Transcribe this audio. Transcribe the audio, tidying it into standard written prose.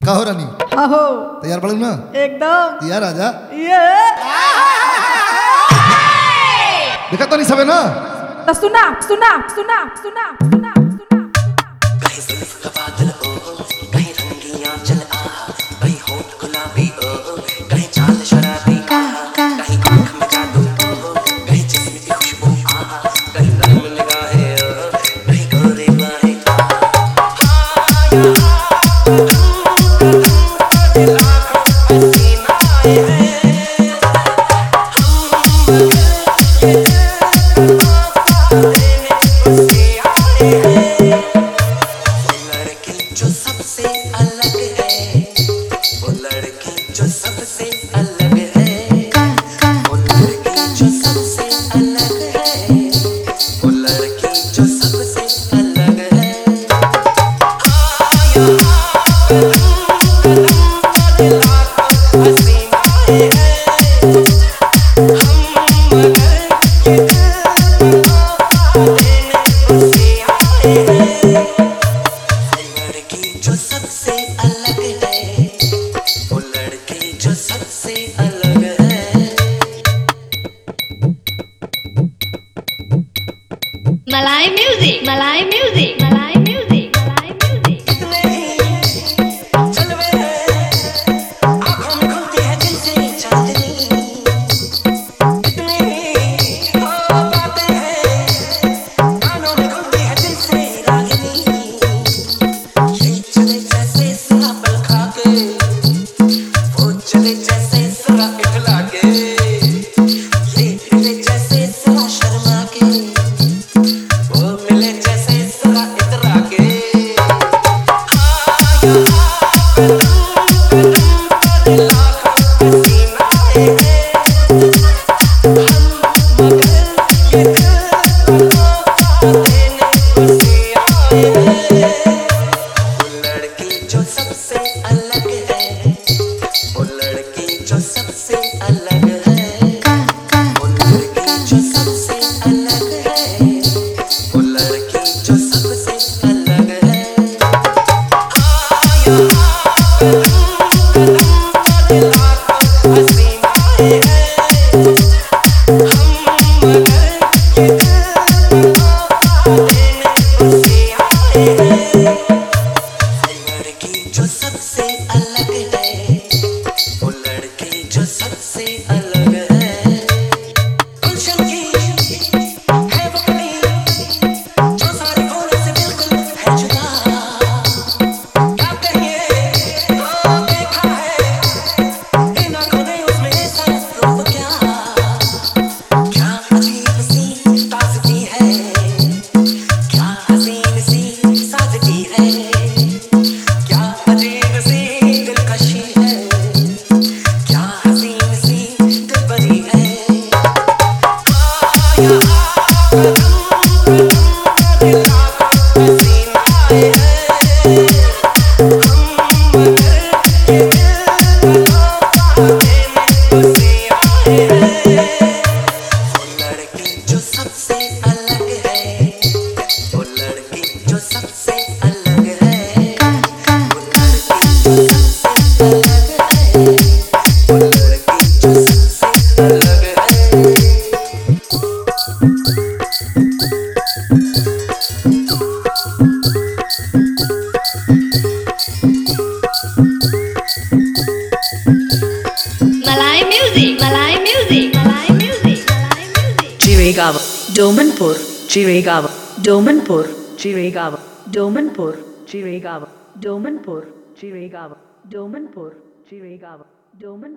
का हो रानी? हो तैयार पड़ू ना? एकदम तैयार आजा। ये देखा तो नहीं सबे ना? तो सुना सुना सुना सुना सुना सुना कहीं जुल्फ का बादल ओ कहीं रंगियां चल आ कहीं होठ गुलाबी ओ कहीं चाल शराबी कहीं आंख में जादू ओ कहीं जिस्म की खुशबू आ कहीं नरम निगाहें ओ कहीं गोरे बाहें जो सबसे अलग है वो लड़की जो सबसे अलग है वो लड़की जो सबसे अलग है वो लड़की जो सबसे अलग है हसीनाएं हैं हम मगर ये देने उसे आए हैं जो सबसे अलग है वो लड़की जो सबसे अलग है मलाई म्यूजिक मलाई म्यूजिक मलाई म्यूजिक मलाई म्यूजिक कितने चलवे आंखों में खुलती है जिनसे चांदनी कितनी बातें हैं कानों में खुलती है जिनसे रागिनी चले जैसे सुरा पल खा के वो चले जैसे सुरा इखला के ये मिले जैसे सुरा शर्मा के वो मिले जैसे सुरा इतरा के हसीनाएं हैं हम मगर ये देने उसे आए हैं लड़की जो सबसे अलग है वो लड़की जो सबसे अलग है वो लड़की जो सबसे अलग है वो लड़की जो सबसे अलग है हसीनाएं हैं हम मगर ये देने उसे आए हैं लड़की जो सबसे अलग है वो लड़की जो सबसे अलग है गुलशन की है वो कली जो सारे फूलों से बिल्कुल है जुदा क्या कहिए तो देखा है इन आंखों ने उसमें ऐसा रूप क्या अजीब सी ताजगी है क्या हसीन सी सादगी है क्या अजीब सी दिलकशी है क्या हसीन सी दिलबरी है हसीनाएं हैं हम मगर ये देने उसे आए हैं वो लड़की जो सबसे अलग है वो लड़की जो सबसे अलग है वो लड़की जो सबसे अलग है वो लड़की जो सबसे अलग है मलाई म्यूजिक मलाई म्यूजिक मलाई म्यूजिक मलाई music Chirigava, Domanpur, Chirigava, Domanpur, Chirigava, Domanpur, Chirigava, Domanpur, Chirigava, Domanpur, Chirigava, Domanpur.